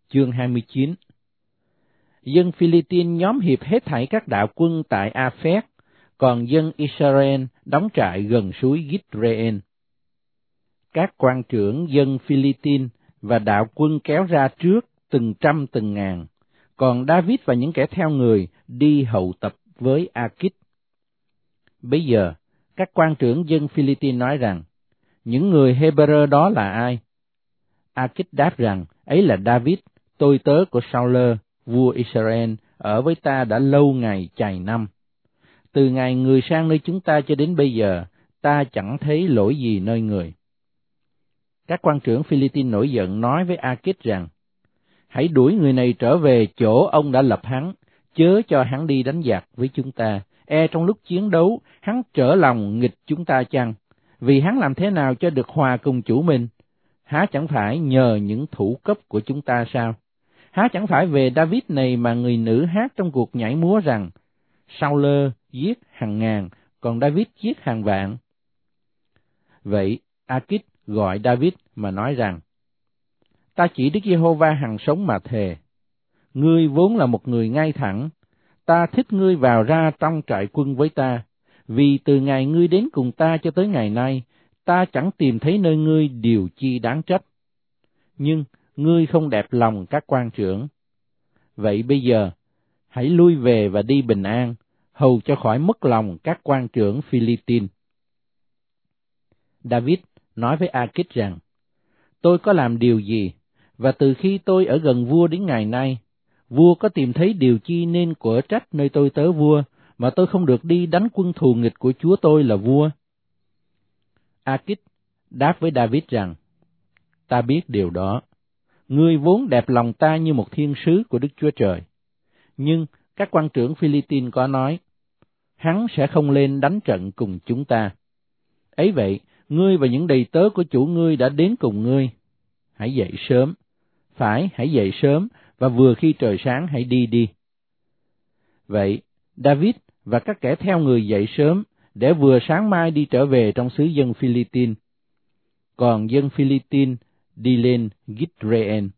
chương 29. Dân Philippines nhóm hiệp hết thảy các đạo quân tại Aphek, còn dân Israel đóng trại gần suối Gitreên. Các quan trưởng dân Philippines và đạo quân kéo ra trước từng trăm từng ngàn, còn David và những kẻ theo người đi hậu tập với Akit. Bây giờ, các quan trưởng dân Philippines nói rằng, những người Hebrew đó là ai? Akit đáp rằng, ấy là David, tôi tớ của Saul, vua Israel, ở với ta đã lâu ngày chày năm. Từ ngày người sang nơi chúng ta cho đến bây giờ, ta chẳng thấy lỗi gì nơi người. Các quan trưởng Philippines nổi giận nói với Akit rằng, hãy đuổi người này trở về chỗ ông đã lập hắn, chớ cho hắn đi đánh giặc với chúng ta. Trong lúc chiến đấu, hắn trở lòng nghịch chúng ta chăng? Vì hắn làm thế nào cho được hòa cùng chủ mình? Há chẳng phải nhờ những thủ cấp của chúng ta sao? Há chẳng phải về David này mà người nữ hát trong cuộc nhảy múa rằng, Saul giết hàng ngàn, còn David giết hàng vạn. Vậy, Akit gọi David mà nói rằng, ta chỉ Đức Giê-hô-va hằng sống mà thề, ngươi vốn là một người ngay thẳng, ta thích ngươi vào ra trong trại quân với ta, vì từ ngày ngươi đến cùng ta cho tới ngày nay, ta chẳng tìm thấy nơi ngươi điều chi đáng trách. Nhưng ngươi không đẹp lòng các quan trưởng. Vậy bây giờ, hãy lui về và đi bình an, hầu cho khỏi mất lòng các quan trưởng Philippines. David nói với Akit rằng, tôi có làm điều gì, và từ khi tôi ở gần vua đến ngày nay, vua có tìm thấy điều chi nên quở trách nơi tôi tớ vua, mà tôi không được đi đánh quân thù nghịch của chúa tôi là vua? Akit đáp với David rằng, ta biết điều đó, ngươi vốn đẹp lòng ta như một thiên sứ của Đức Chúa Trời. Nhưng các quan trưởng Philippines có nói, hắn sẽ không lên đánh trận cùng chúng ta. Ấy vậy, ngươi và những đầy tớ của chủ ngươi đã đến cùng ngươi. Hãy dậy sớm, hãy dậy sớm, và vừa khi trời sáng hãy đi. Vậy, David và các kẻ theo người dậy sớm, để vừa sáng mai đi trở về trong xứ dân Philippines. Còn dân Philippines đi lên Gitreên.